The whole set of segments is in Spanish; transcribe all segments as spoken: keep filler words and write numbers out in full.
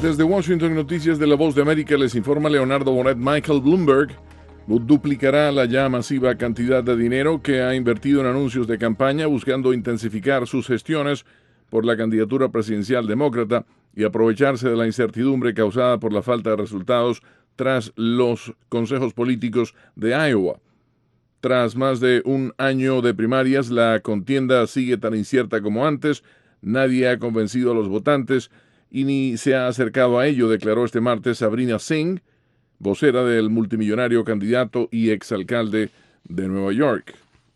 Desde Washington, Noticias de la Voz de América, les informa Leonardo Bonet. Michael Bloomberg duplicará la ya masiva cantidad de dinero que ha invertido en anuncios de campaña buscando intensificar sus gestiones por la candidatura presidencial demócrata y aprovecharse de la incertidumbre causada por la falta de resultados tras los consejos políticos de Iowa. Tras más de un año de primarias, la contienda sigue tan incierta como antes. Nadie ha convencido a los votantes y ni se ha acercado a ello, declaró este martes Sabrina Singh, vocera del multimillonario candidato y exalcalde de Nueva York.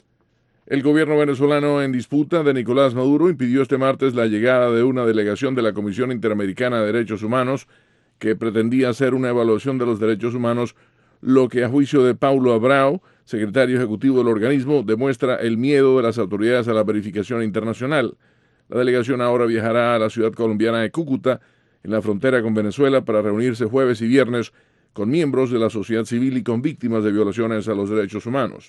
El gobierno venezolano en disputa de Nicolás Maduro impidió este martes la llegada de una delegación de la Comisión Interamericana de Derechos Humanos que pretendía hacer una evaluación de los derechos humanos, lo que a juicio de Paulo Abrao, secretario ejecutivo del organismo, demuestra el miedo de las autoridades a la verificación internacional. La delegación ahora viajará a la ciudad colombiana de Cúcuta, en la frontera con Venezuela, para reunirse jueves y viernes con miembros de la sociedad civil y con víctimas de violaciones a los derechos humanos.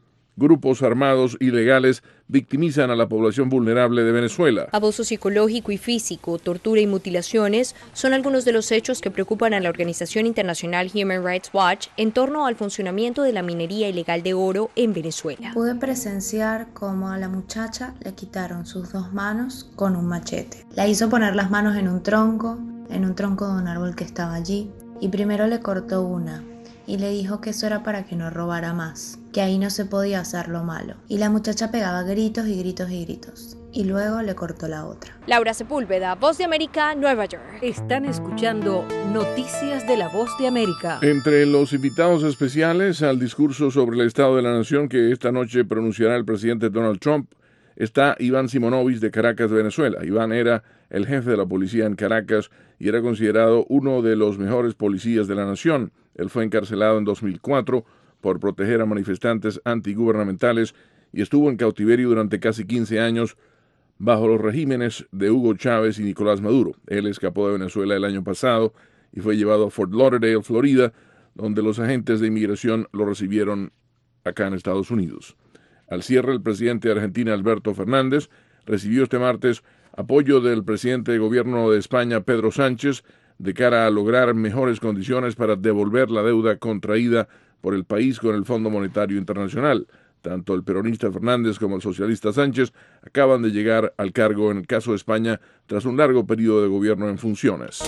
Grupos armados ilegales victimizan a la población vulnerable de Venezuela. Abuso psicológico y físico, tortura y mutilaciones son algunos de los hechos que preocupan a la organización internacional Human Rights Watch en torno al funcionamiento de la minería ilegal de oro en Venezuela. Pude presenciar cómo a la muchacha le quitaron sus dos manos con un machete. La hizo poner las manos en un tronco, en un tronco de un árbol que estaba allí, y primero le cortó una y le dijo que eso era para que no robara más, que ahí no se podía hacer lo malo. Y la muchacha pegaba gritos y gritos y gritos. Y luego le cortó la otra. Laura Sepúlveda, Voz de América, Nueva York. Están escuchando Noticias de la Voz de América. Entre los invitados especiales al discurso sobre el Estado de la Nación que esta noche pronunciará el presidente Donald Trump está Iván Simonovic de Caracas, Venezuela. Iván era el jefe de la policía en Caracas y era considerado uno de los mejores policías de la nación. Él fue encarcelado en dos mil cuatro por proteger a manifestantes antigubernamentales y estuvo en cautiverio durante casi quince años bajo los regímenes de Hugo Chávez y Nicolás Maduro. Él escapó de Venezuela el año pasado y fue llevado a Fort Lauderdale, Florida, donde los agentes de inmigración lo recibieron acá en Estados Unidos. Al cierre, el presidente de Argentina, Alberto Fernández, recibió este martes apoyo del presidente de gobierno de España, Pedro Sánchez, de cara a lograr mejores condiciones para devolver la deuda contraída por el país con el Fondo Monetario Internacional. Tanto el peronista Fernández como el socialista Sánchez acaban de llegar al cargo en el caso de España tras un largo periodo de gobierno en funciones.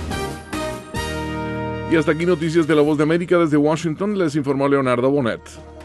Y hasta aquí Noticias de la Voz de América. Desde Washington les informó Leonardo Bonet.